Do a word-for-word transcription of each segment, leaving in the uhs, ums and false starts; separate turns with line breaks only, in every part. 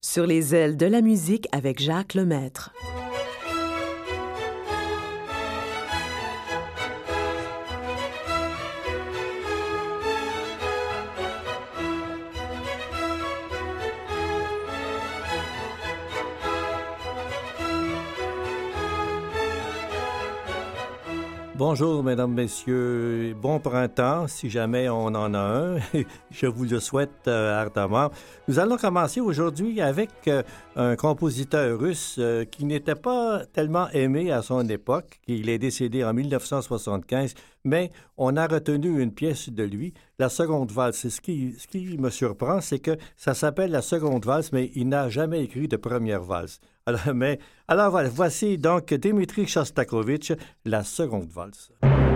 Sur les ailes de la musique avec Jacques Lemaître.
Bonjour, mesdames, messieurs. Bon printemps, si jamais on en a un. Je vous le souhaite euh, ardemment. Nous allons commencer aujourd'hui avec euh, un compositeur russe euh, qui n'était pas tellement aimé à son époque. Il est décédé en dix-neuf cent soixante-quinze, mais on a retenu une pièce de lui, la seconde valse. Ce qui, ce qui me surprend, c'est que ça s'appelle la seconde valse, mais il n'a jamais écrit de première valse. Alors, mais, alors voilà, voici donc Dmitri Shostakovich, la seconde valse.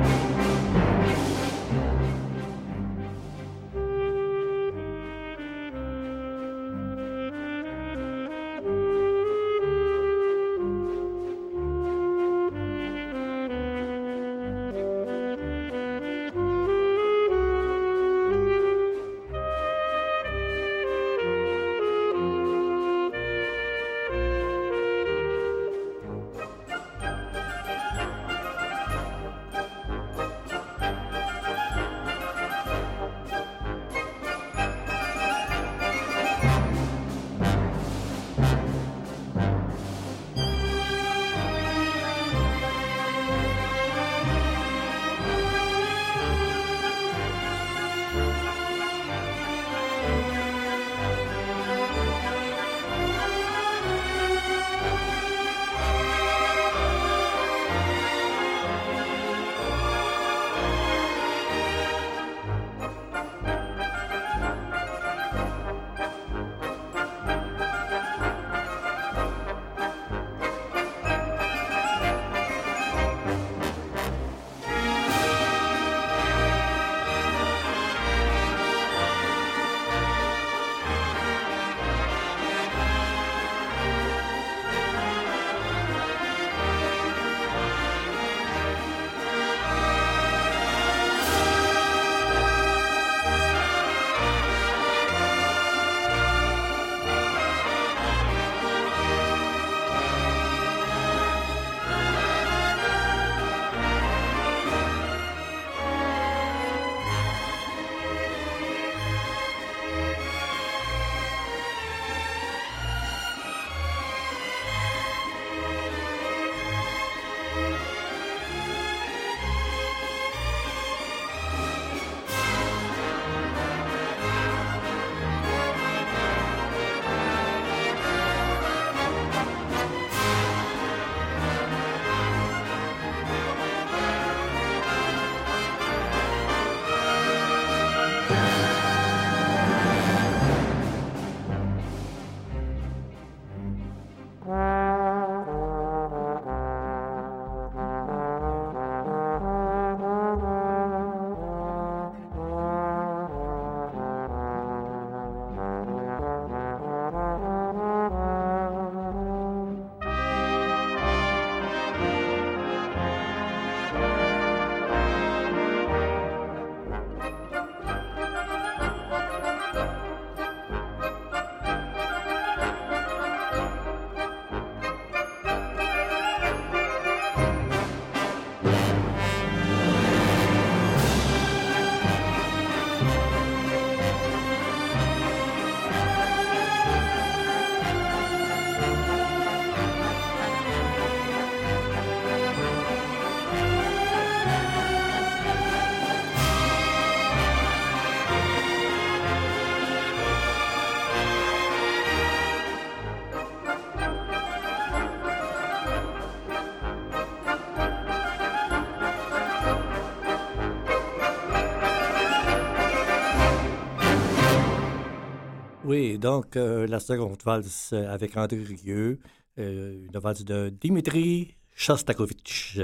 Oui, donc euh, la seconde valse avec André Rieu, euh, une valse de Dmitri Shostakovich.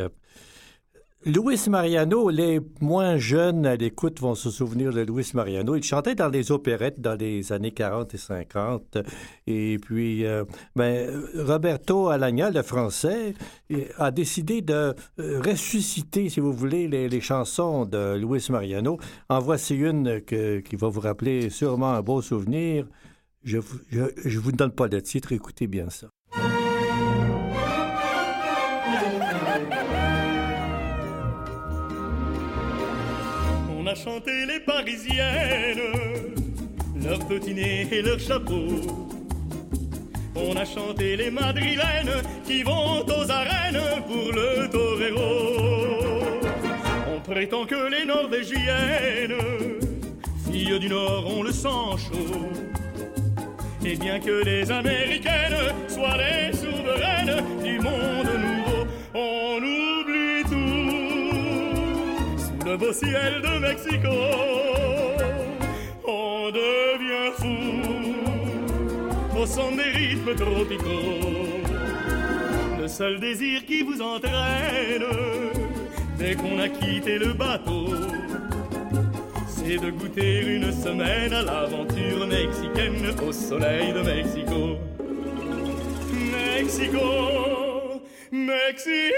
Luis Mariano, les moins jeunes à l'écoute vont se souvenir de Luis Mariano. Il chantait dans les opérettes dans les années quarante et cinquante. Et puis, euh, ben, Roberto Alagna, le français, a décidé de ressusciter, si vous voulez, les, les chansons de Luis Mariano. En voici une que, qui va vous rappeler sûrement un beau souvenir. Je vous, je, je vous donne pas le titre, écoutez bien ça.
On a chanté les Parisiennes, leurs petits nez et leurs chapeaux. On a chanté les Madrilènes qui vont aux arènes pour le torero. On prétend que les Norvégiennes, filles du Nord, ont le sang chaud. Et bien que les Américaines soient les souveraines du monde nouveau, on oublie tout sous le beau ciel de Mexico. On devient fou au son des rythmes tropicaux. Le seul désir qui vous entraîne dès qu'on a quitté le bateau, c'est de goûter une semaine à l'aventure mexicaine au soleil de Mexico. Mexico, Mexico,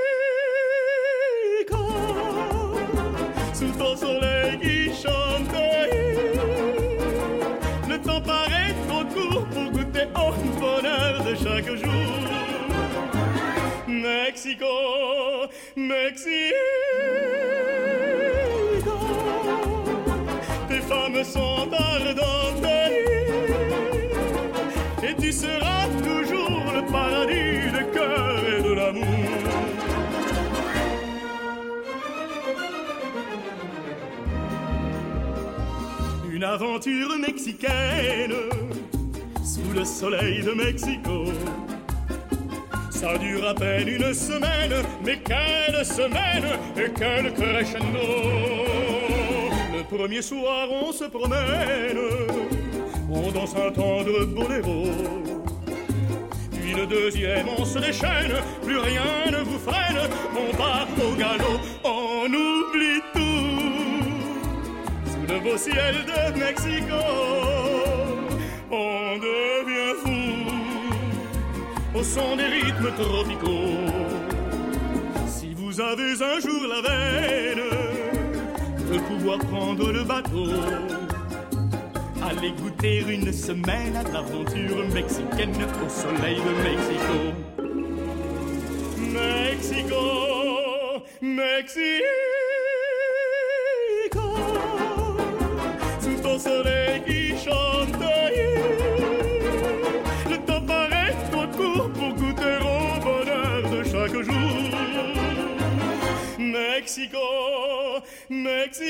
sous ton soleil qui chante. Le temps paraît trop court pour goûter au bonheur de chaque jour. Mexico, Mexico, tes femmes sont ardentes et tu seras toujours le paradis de cœur et de l'amour. Une aventure mexicaine sous le soleil de Mexico. Ça dure à peine une semaine, mais quelle semaine et quel crescendo. Le premier soir on se promène, on danse un tendre boléro. Puis le deuxième on se déchaîne, plus rien ne vous freine, on part au galop, on oublie tout sous le beau ciel de Mexico. On devient fou au son des rythmes tropicaux. Si vous avez un jour la veine de pouvoir prendre le bateau, allez goûter une semaine à l'aventure mexicaine au soleil de Mexico. Mexico, Mexico, sous ton soleil qui chante. Le temps paraît trop court pour goûter au bonheur de chaque jour. Mexico, Mexico,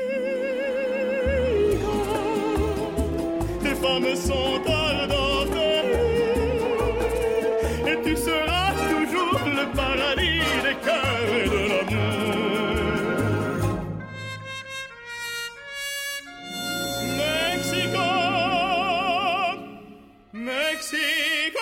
tes femmes sont ardentes et tu seras toujours le paradis des cœurs et de l'amour. Mexico, Mexico.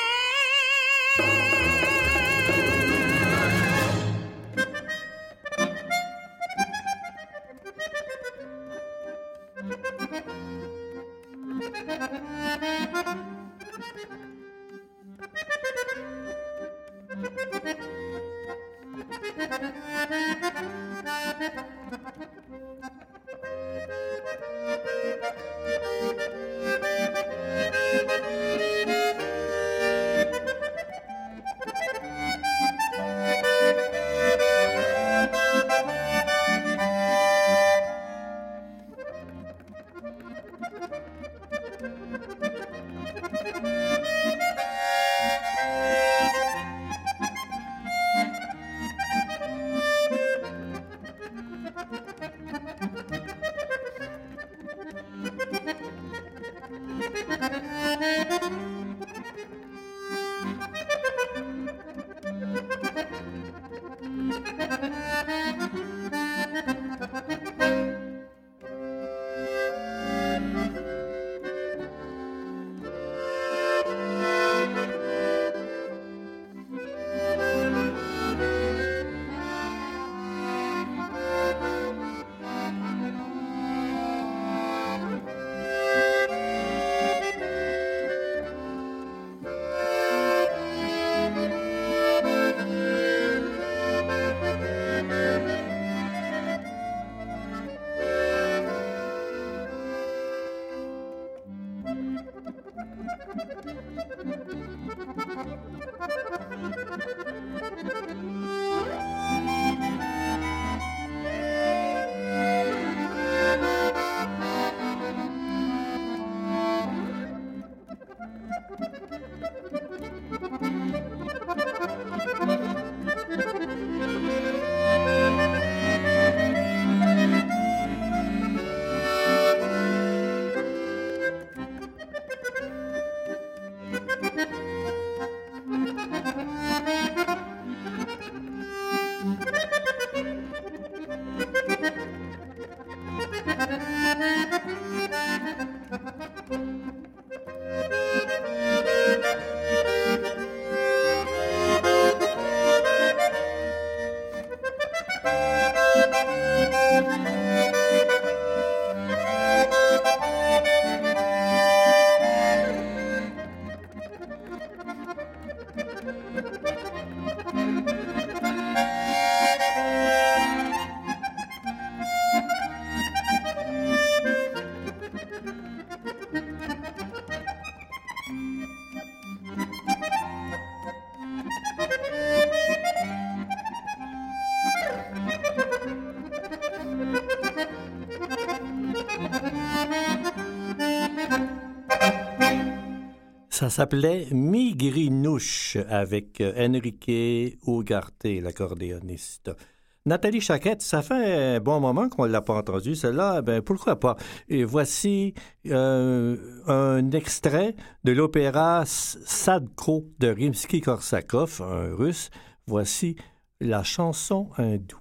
Ça s'appelait Migrinouche avec Enrique Ugarte, l'accordéoniste. Nathalie Choquette, ça fait un bon moment qu'on ne l'a pas entendue, celle-là, ben pourquoi pas. Et voici euh, un extrait de l'opéra Sadko de Rimsky-Korsakov, un russe. Voici la chanson hindoue.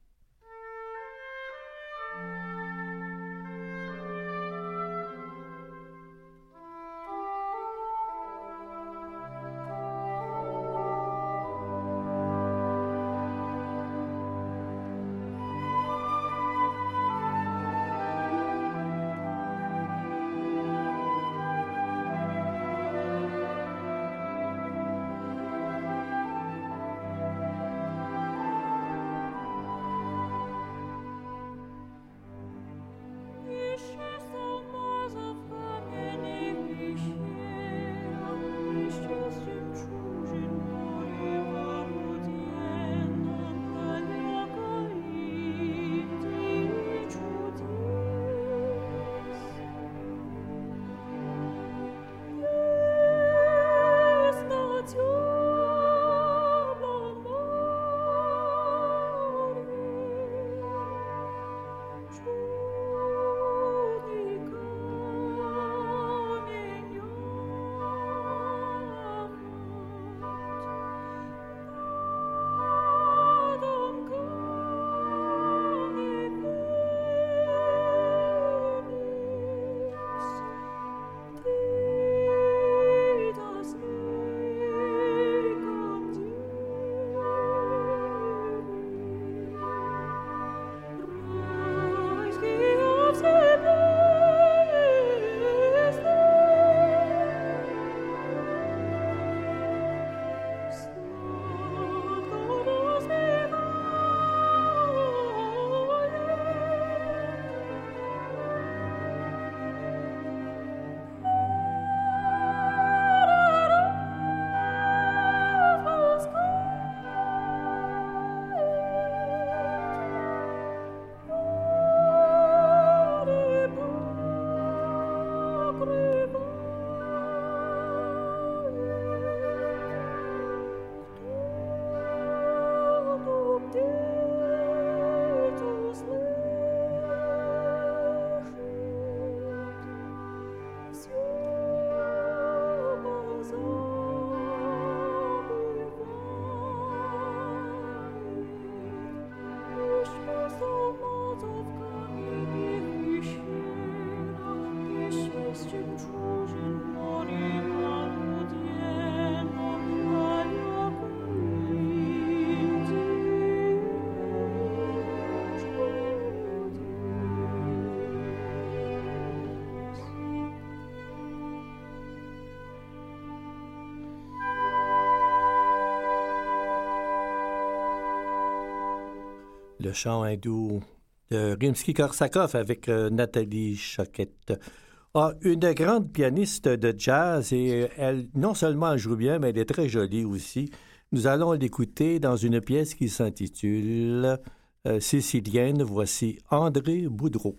Le chant hindou de Rimsky-Korsakov avec euh, Nathalie Choquette. Ah, une grande pianiste de jazz et elle, non seulement elle joue bien, mais elle est très jolie aussi. Nous allons l'écouter dans une pièce qui s'intitule euh, Sicilienne. Voici André Boudreau.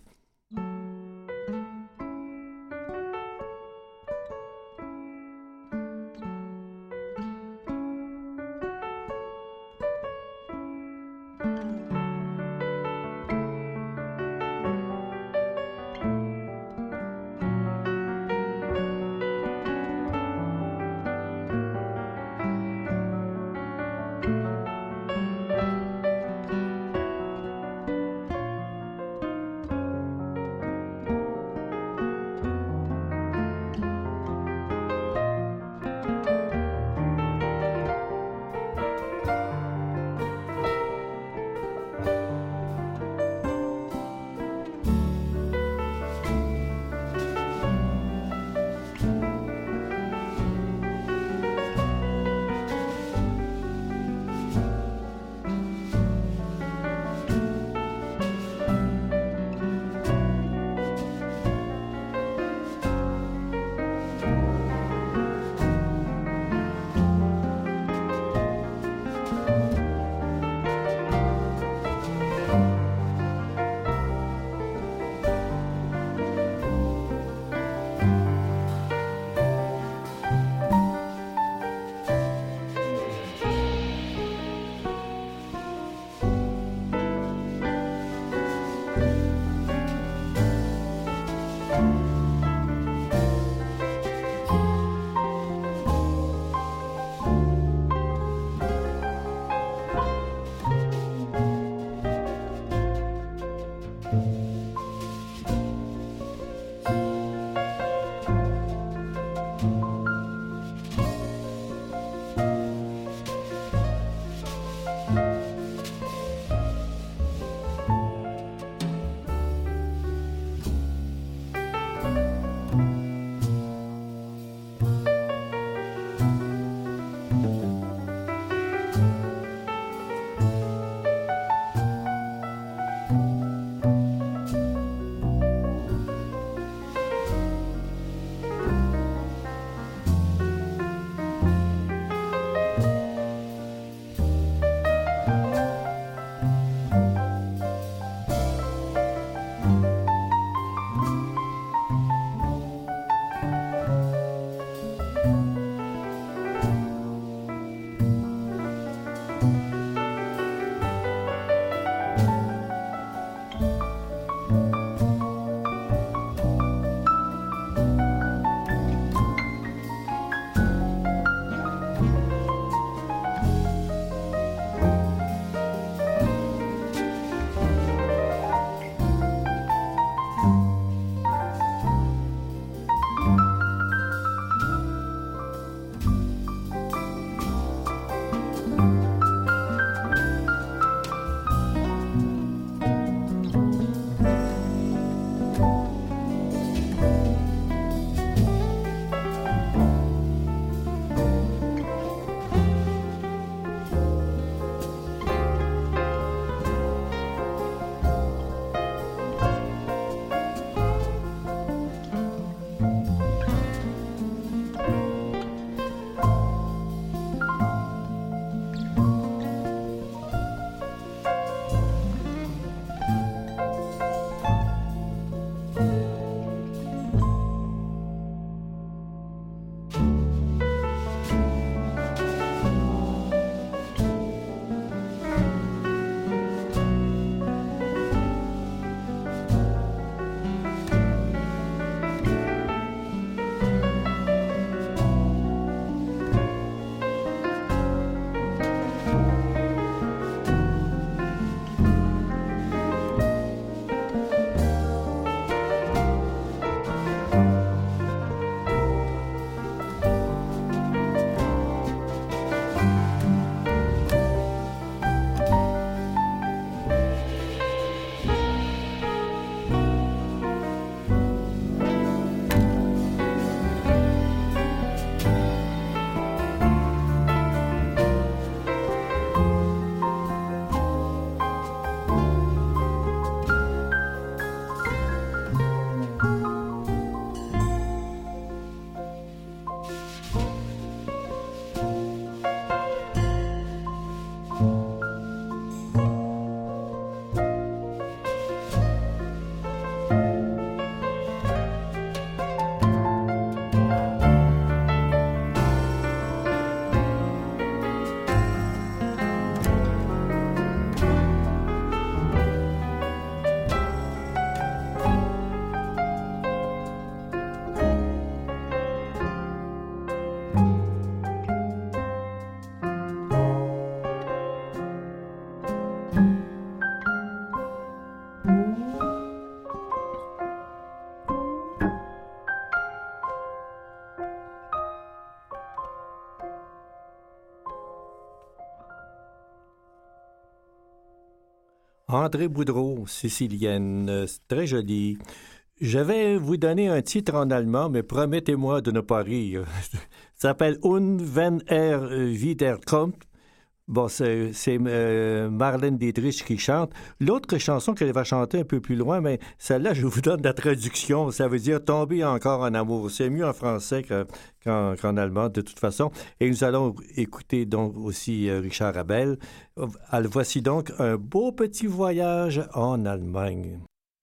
André Boudreau, sicilienne, euh, c'est très joli. Je vais vous donner un titre en allemand, mais promettez-moi de ne pas rire. Ça s'appelle Und wenn er wiederkommt. Bon, c'est, c'est euh, Marlène Dietrich qui chante. L'autre chanson qu'elle va chanter un peu plus loin, mais celle-là, je vous donne la traduction. Ça veut dire « tomber encore en amour ». C'est mieux en français que, qu'en, qu'en allemand, de toute façon. Et nous allons écouter donc aussi euh, Richard Abel. Voici donc un beau petit voyage en Allemagne.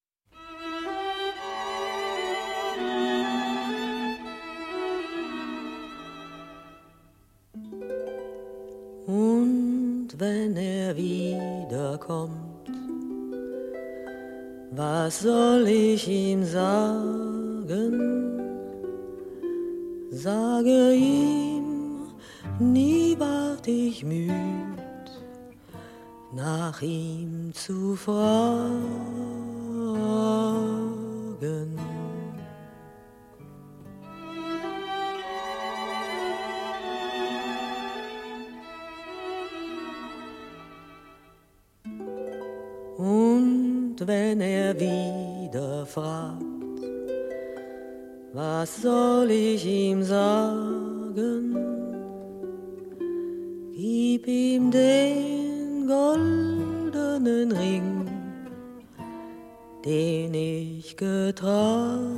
Und wenn er wiederkommt, was soll ich ihm sagen? Sage ihm, nie ward ich müd, nach ihm zu fragen. Und wenn er wieder fragt, was soll ich ihm sagen? Gib ihm den goldenen Ring, den ich getragen.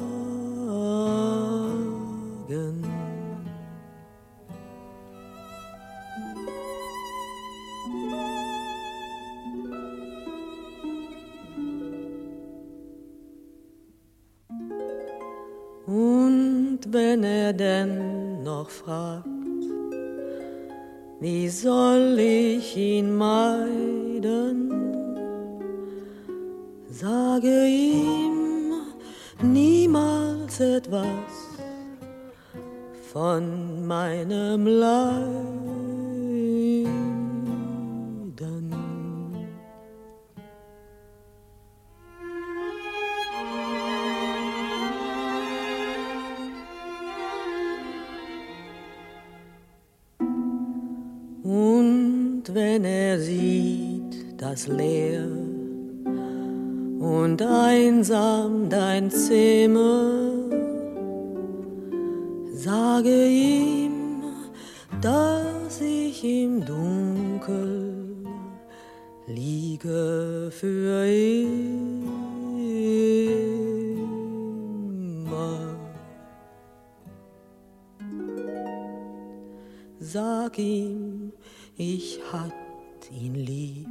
Und wenn er denn noch fragt, wie soll ich ihn meiden? Sage ihm niemals etwas von meinem Leiden. Und wenn er sieht, dass leer und einsam dein Zimmer, sage ihm, dass ich im Dunkel liege für immer. Sag ihm, ich hatt ihn lieb,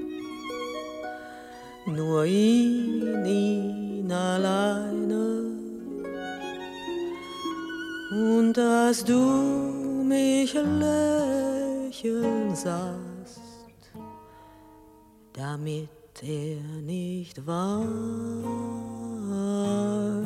nur ihn, ihn alleine. Und dass du mich lächeln sahst, damit er nicht weine.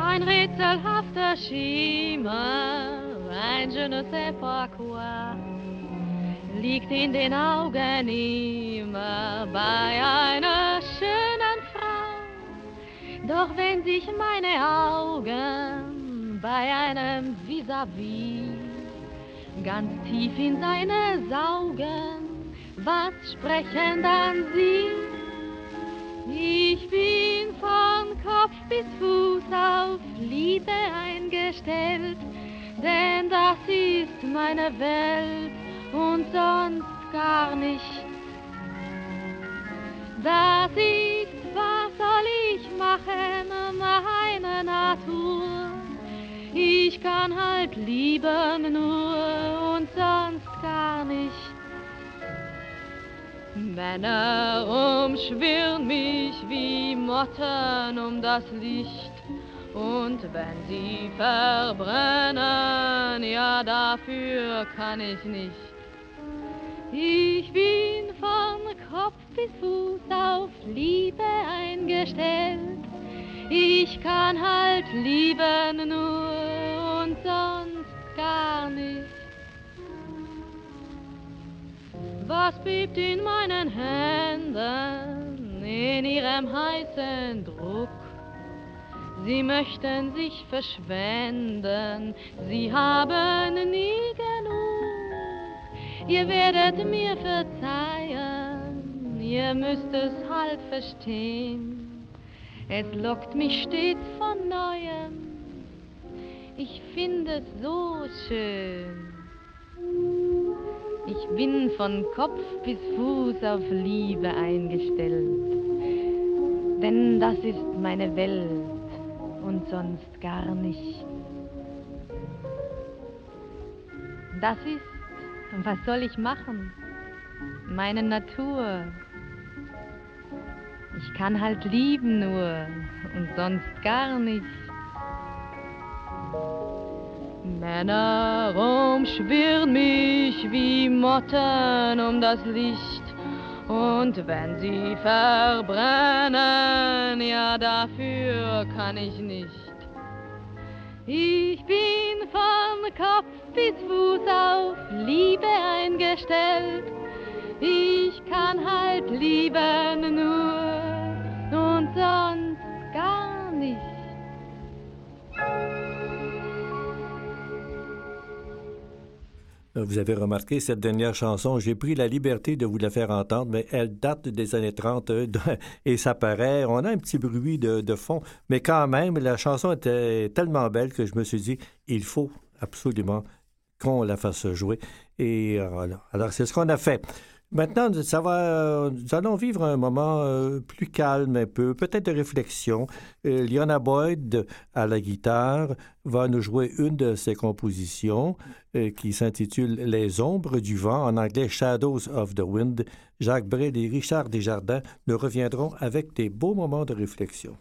ein rätselhafter Schimmer, ein je ne sais pas quoi, liegt in den Augen immer bei einer schönen Frau. Doch wenn sich meine Augen bei einem vis-à-vis ganz tief in seine saugen, was sprechen dann sie? Ich bin von Kopf bis Fuß auf Liebe eingestellt, denn das ist meine Welt und sonst gar nicht. Das ist, was soll ich machen, meine Natur. Ich kann halt lieben nur und sonst gar nicht. Männer umschwirren mich wie Motten um das Licht. Und wenn sie verbrennen, ja, dafür kann ich nicht. Ich bin von Kopf bis Fuß auf Liebe eingestellt. Ich kann halt lieben nur und sonst gar nicht. Was bebt in meinen Händen, in ihrem heißen Druck? Sie möchten sich verschwenden, sie haben nie genug. Ihr werdet mir verzeihen, ihr müsst es halt verstehen. Es lockt mich stets von Neuem, ich finde es so schön. Ich bin von Kopf bis Fuß auf Liebe eingestellt, denn das ist meine Welt und sonst gar nicht. Das ist, was soll ich machen, meine Natur. Ich kann halt lieben nur und sonst gar nicht. Männer umschwirren mich wie Motten um das Licht. Und wenn sie verbrennen, ja, dafür kann ich nicht. Ich bin von Kopf bis Fuß auf Liebe eingestellt. Ich kann halt lieben nur und sonst gar nicht.
Vous avez remarqué cette dernière chanson, j'ai pris la liberté de vous la faire entendre, mais elle date des années trente et ça paraît, on a un petit bruit de, de fond, mais quand même, la chanson était tellement belle que je me suis dit, il faut absolument qu'on la fasse jouer. Et alors, alors c'est ce qu'on a fait. Maintenant, ça va, nous allons vivre un moment euh, plus calme un peu, peut-être de réflexion. Euh, Liona Boyd, à la guitare, va nous jouer une de ses compositions euh, qui s'intitule « Les ombres du vent », en anglais « Shadows of the Wind ». Jacques Brel et Richard Desjardins nous reviendront avec des beaux moments de réflexion.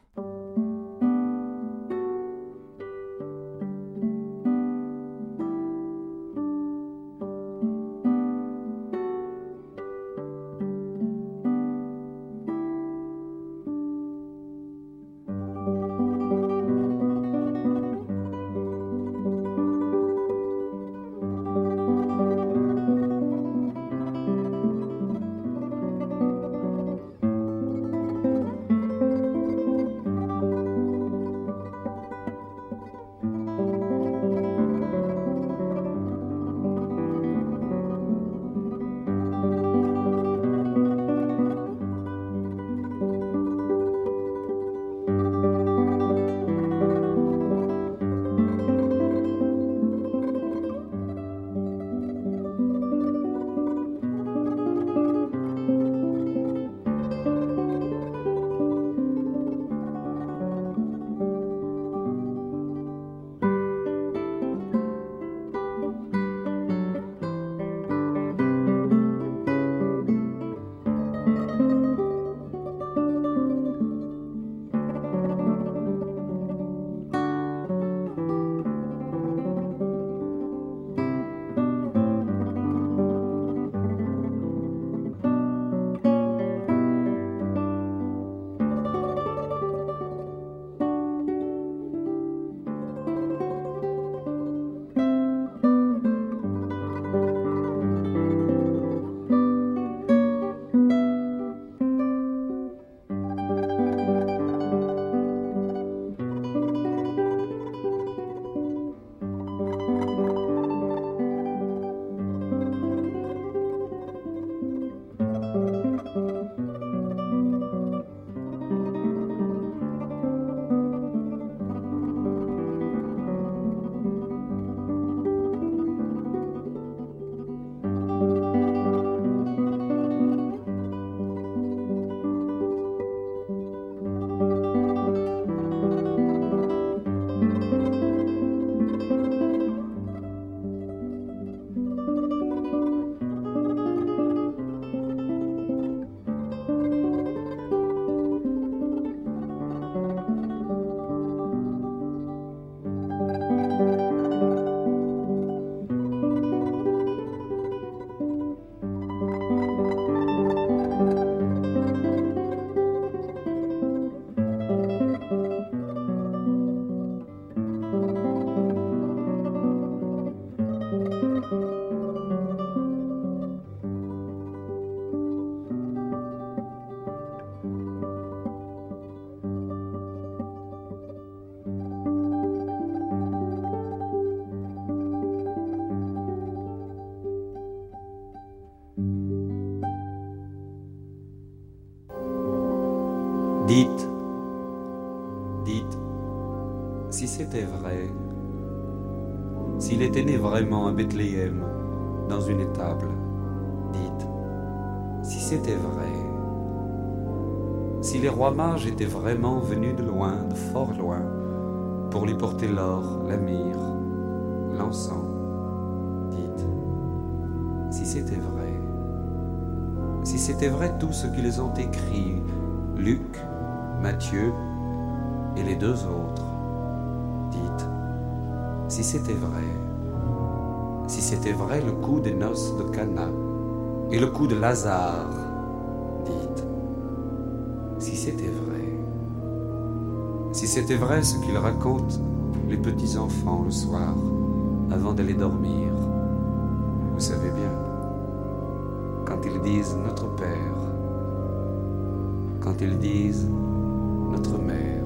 Dites, dites, si c'était vrai, s'il était né vraiment à Bethléem, dans une étable, dites, si c'était vrai, si les rois mages étaient vraiment venus de loin, de fort loin, pour lui porter l'or, la myrrhe, l'encens, dites, si c'était vrai, si c'était vrai tout ce qu'ils ont écrit, Luc, Matthieu et les deux autres, dites, si c'était vrai, si c'était vrai le coup des noces de Cana et le coup de Lazare, dites, si c'était vrai, si c'était vrai ce qu'ils racontent les petits enfants le soir avant d'aller dormir, vous savez bien, quand ils disent notre Père, quand ils disent notre Mère.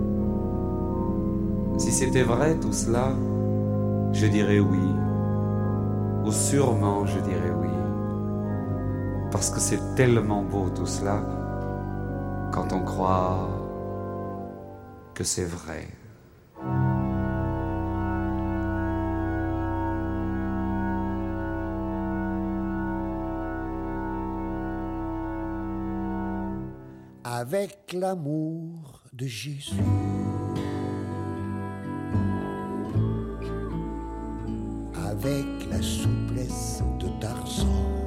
Si c'était vrai tout cela, je dirais oui, ou sûrement je dirais oui, parce que c'est tellement beau tout cela, quand on croit que c'est vrai.
Avec l'amour de Jésus, avec la souplesse de Tarzan,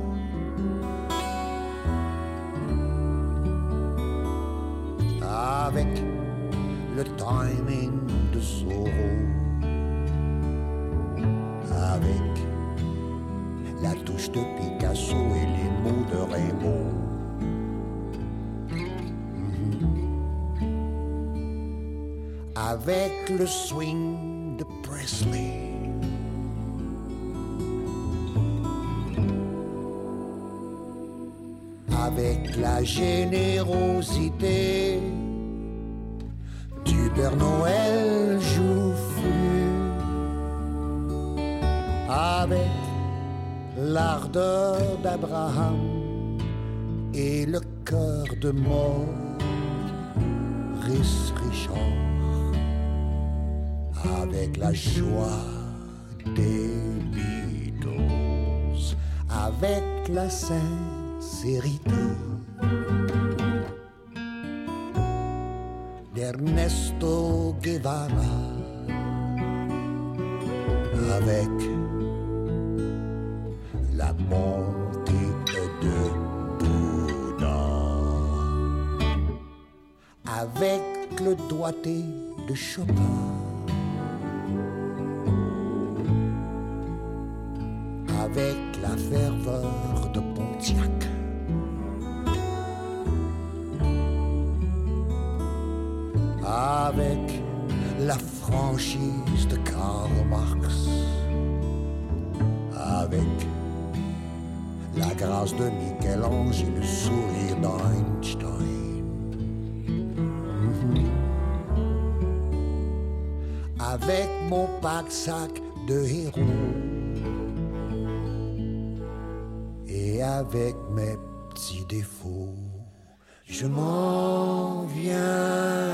avec le timing de Zorro, avec la touche de Picasso et les mots de Raymond, avec le swing de Presley, avec la générosité du Père Noël joufflu, avec l'ardeur d'Abraham et le cœur de Maurice Richard, avec la joie des Beatles, avec la sincérité d'Ernesto Guevara, avec la bonté de Bouddha, avec le doigté de Chopin, avec la ferveur de Pontiac, avec la franchise de Karl Marx, avec la grâce de Michel-Ange et le sourire d'Einstein, avec mon pack-sac de héros, et avec mes petits défauts, je m'en viens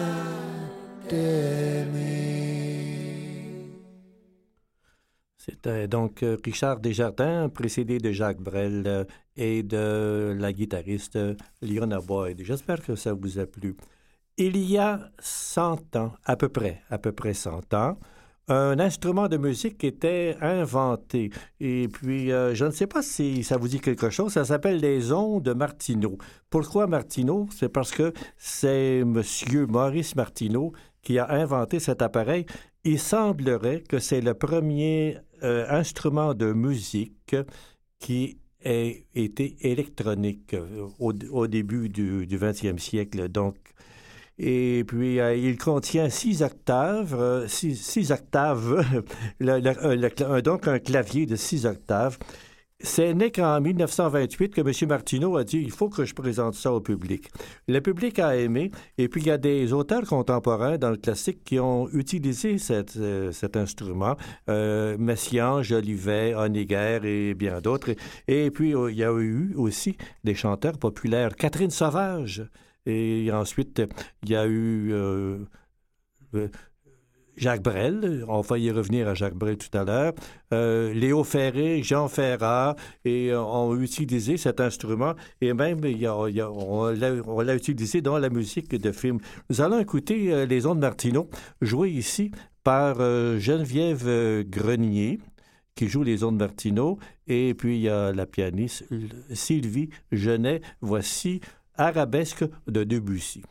t'aimer.
C'était donc Richard Desjardins, précédé de Jacques Brel euh, et de la guitariste Leona Boyd. J'espère que ça vous a plu. Il y a cent ans, à peu près, à peu près cent ans, un instrument de musique était inventé. Et puis, euh, je ne sais pas si ça vous dit quelque chose, ça s'appelle les ondes de Martineau. Pourquoi Martineau? C'est parce que c'est monsieur Maurice Martineau qui a inventé cet appareil. Il semblerait que c'est le premier euh, instrument de musique qui ait été électronique au, au début du, du vingtième siècle. Donc, et puis, euh, il contient six octaves, euh, six, six octaves, le, le, le, le, donc un clavier de six octaves. C'est né qu'en mille neuf cent vingt-huit que M. Martineau a dit « il faut que je présente ça au public ». Le public a aimé, et puis il y a des auteurs contemporains dans le classique qui ont utilisé cette, euh, cet instrument, euh, Messiaen, Jolivet, Honegger et bien d'autres. Et, et puis, euh, il y a eu aussi des chanteurs populaires. Catherine Sauvage Et ensuite, il y a eu euh, euh, Jacques Brel, on va y revenir à Jacques Brel tout à l'heure, euh, Léo Ferré, Jean Ferrat, et euh, ont utilisé cet instrument, et même il y a, il y a, on, l'a, on l'a utilisé dans la musique de film. Nous allons écouter euh, les ondes Martineau, jouées ici par euh, Geneviève euh, Grenier, qui joue les ondes Martineau, et puis il y a la pianiste Sylvie Genet. Voici Arabesque de Debussy.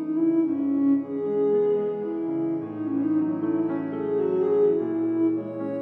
Thank you.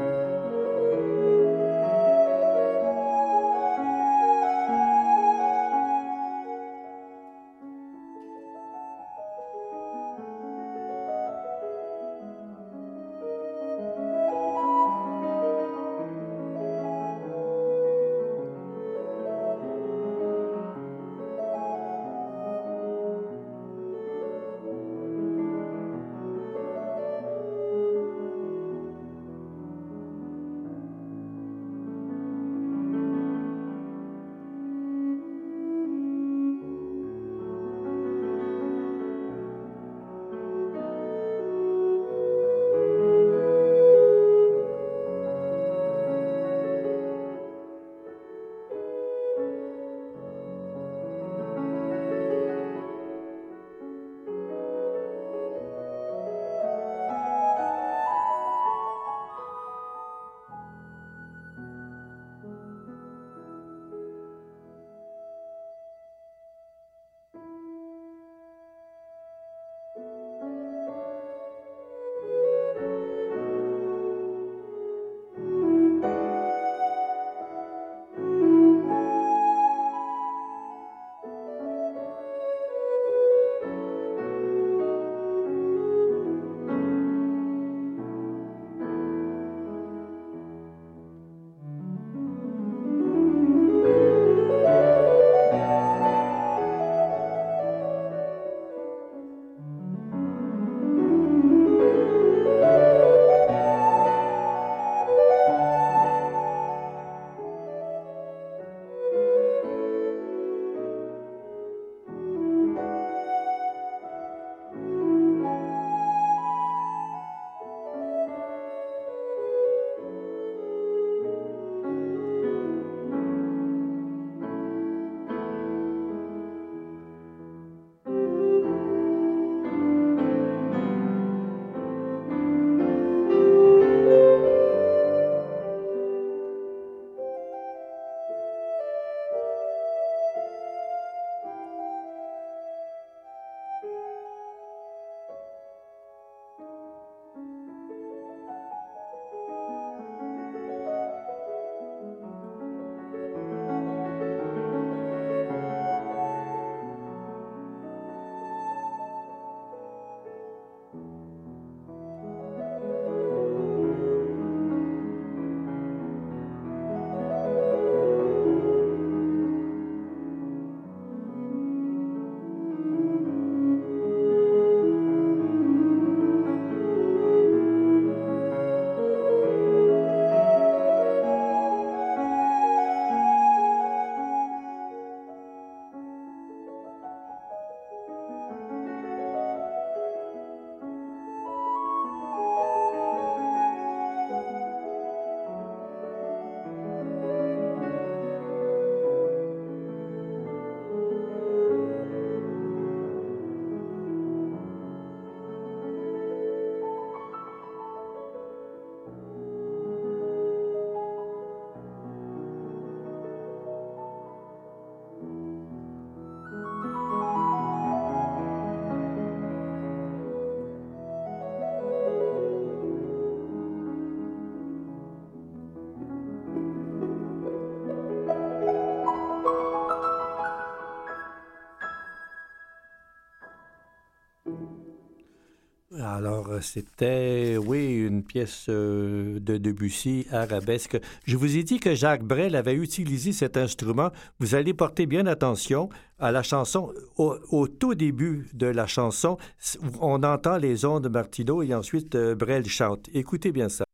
c'était, oui, une pièce euh, de Debussy, arabesque. Je vous ai dit que Jacques Brel avait utilisé cet instrument. Vous allez porter bien attention à la chanson. Au, au tout début de la chanson, on entend les ondes de Martineau et ensuite euh, Brel chante. Écoutez bien ça.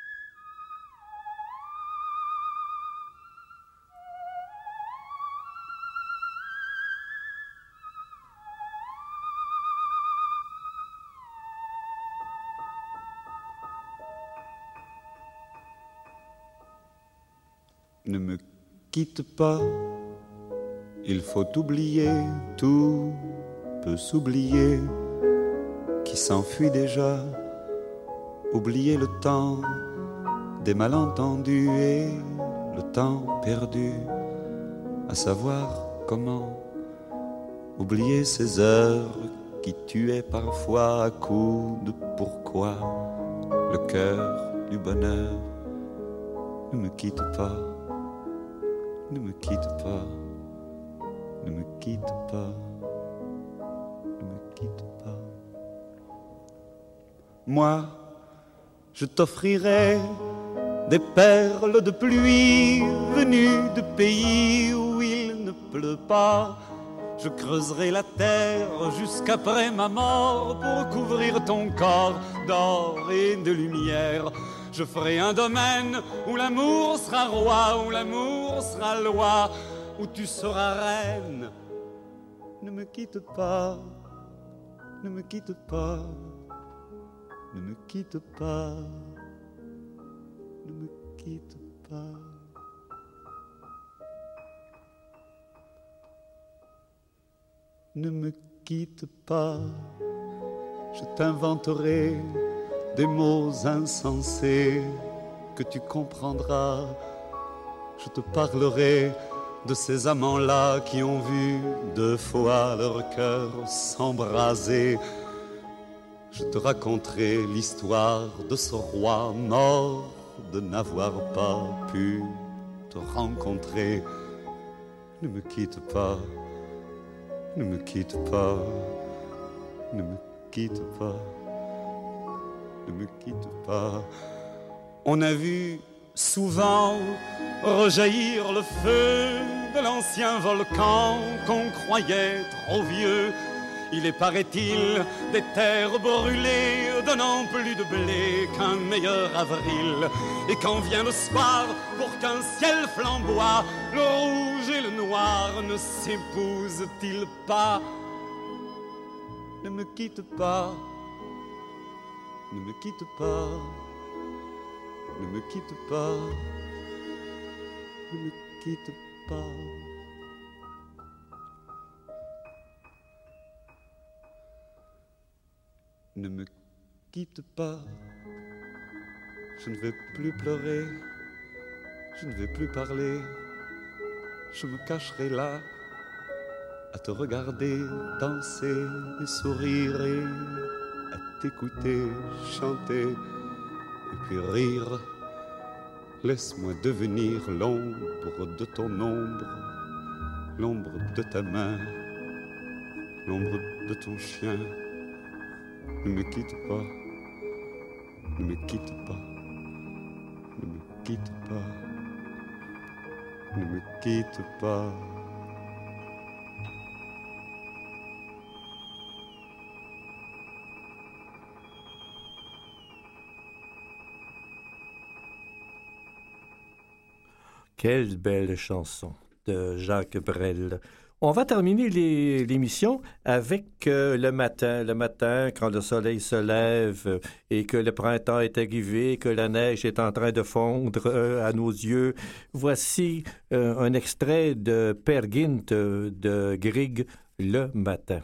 Ne me quitte pas, il faut oublier, tout peut s'oublier, qui s'enfuit déjà, oublier le temps des malentendus et le temps perdu, à savoir comment oublier ces heures qui tuaient parfois à coups de pourquoi, le cœur du bonheur. Ne me quitte pas. Ne me quitte pas, ne me quitte pas, ne me quitte pas. Moi, je t'offrirai des perles de pluie venues de pays où il ne pleut pas. Je creuserai la terre jusqu'après ma mort pour couvrir ton corps d'or et de lumière. Je ferai un domaine où l'amour sera roi, où l'amour sera loi, où tu seras reine. Ne me quitte pas, ne me quitte pas, ne me quitte pas, ne me quitte pas. Ne me quitte pas, je t'inventerai des mots insensés que tu comprendras. Je te parlerai de ces amants-là qui ont vu deux fois leur cœur s'embraser. Je te raconterai l'histoire de ce roi mort de n'avoir pas pu te rencontrer. Ne me quitte pas, ne me quitte pas, ne me quitte pas. Ne me quitte pas. On a vu souvent rejaillir le feu de l'ancien volcan qu'on croyait trop vieux. Il est, paraît-il, des terres brûlées donnant plus de blé qu'un meilleur avril. Et quand vient le soir, pour qu'un ciel flamboie, le rouge et le noir ne s'épousent-ils pas? Ne me quitte pas. Ne me quitte pas, ne me quitte pas, ne me quitte pas. Ne me quitte pas, je ne vais plus pleurer, je ne vais plus parler, je me cacherai là, à te regarder danser et sourire et à t'écouter chanter et puis rire. Laisse-moi devenir l'ombre de ton ombre, l'ombre de ta main, l'ombre de ton chien. Ne me quitte pas, ne me quitte pas, ne me quitte pas, ne me quitte pas.
Quelle belle chanson de Jacques Brel. On va terminer les, l'émission avec euh, le matin. Le matin, quand le soleil se lève euh, et que le printemps est arrivé, que la neige est en train de fondre euh, à nos yeux. Voici euh, un extrait de Peer Gynt euh, de Grieg, Le matin.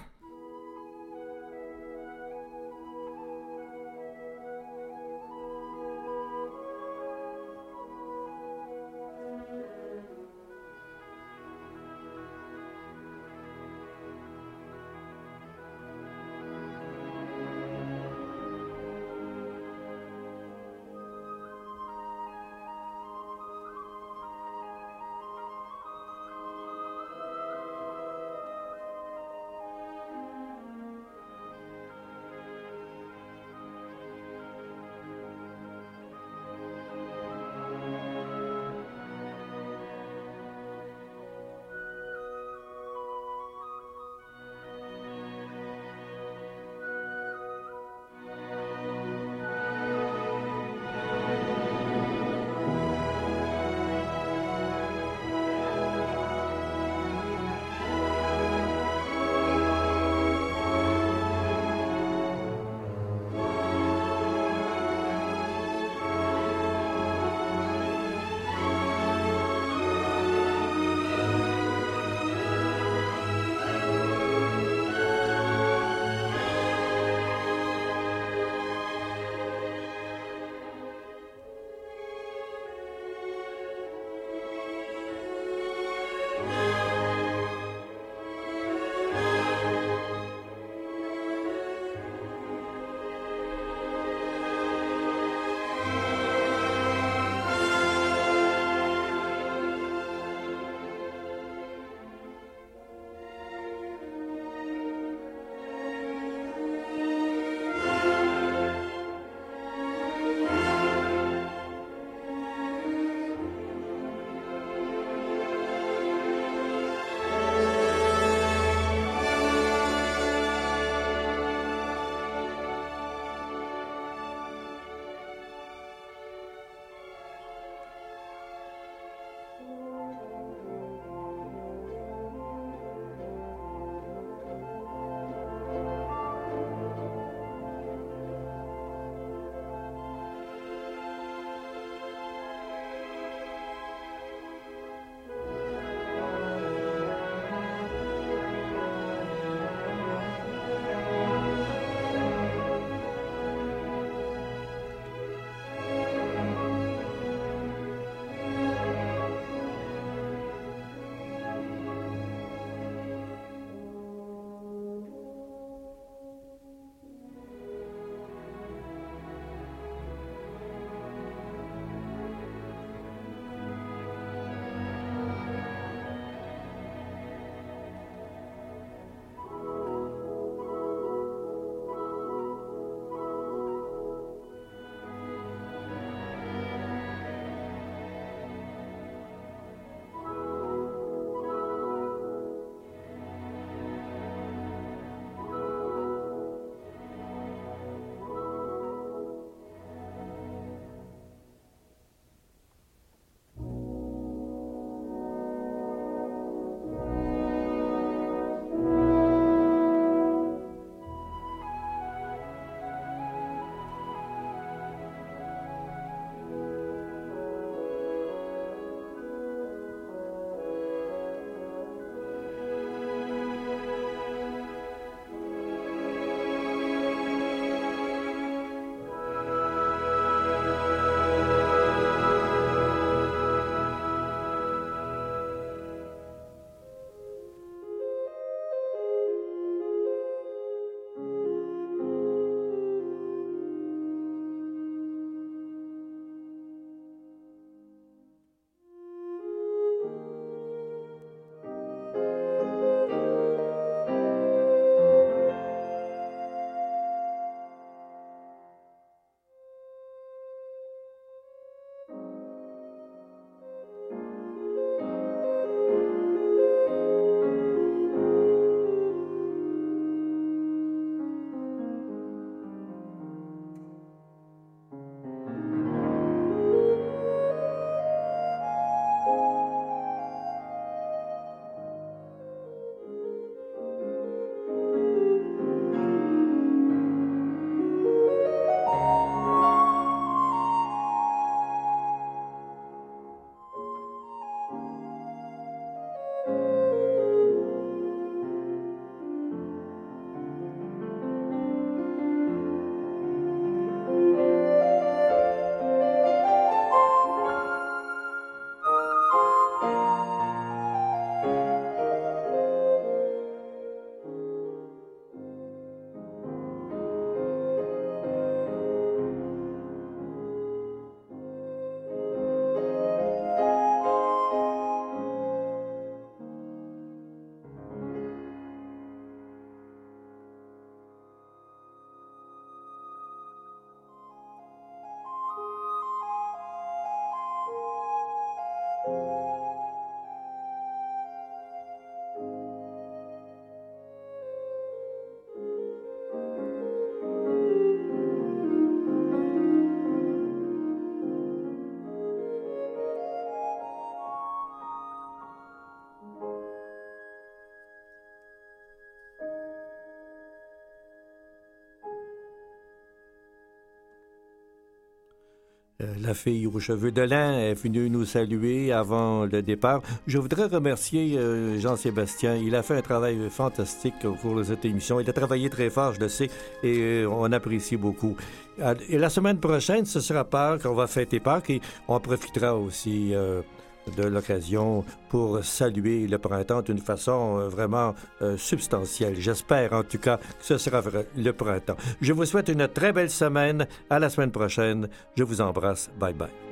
la fille aux cheveux de lin est venue nous saluer avant le départ. Je voudrais remercier euh, Jean-Sébastien. Il a fait un travail fantastique au cours de cette émission. Il a travaillé très fort, je le sais, et euh, on apprécie beaucoup. Et la semaine prochaine, ce sera Pâques, on va fêter Pâques et on profitera aussi euh, de l'occasion pour saluer le printemps d'une façon euh, vraiment euh, substantielle. J'espère en tout cas que ce sera vrai, le printemps. Je vous souhaite une très belle semaine. À la semaine prochaine. Je vous embrasse. Bye bye.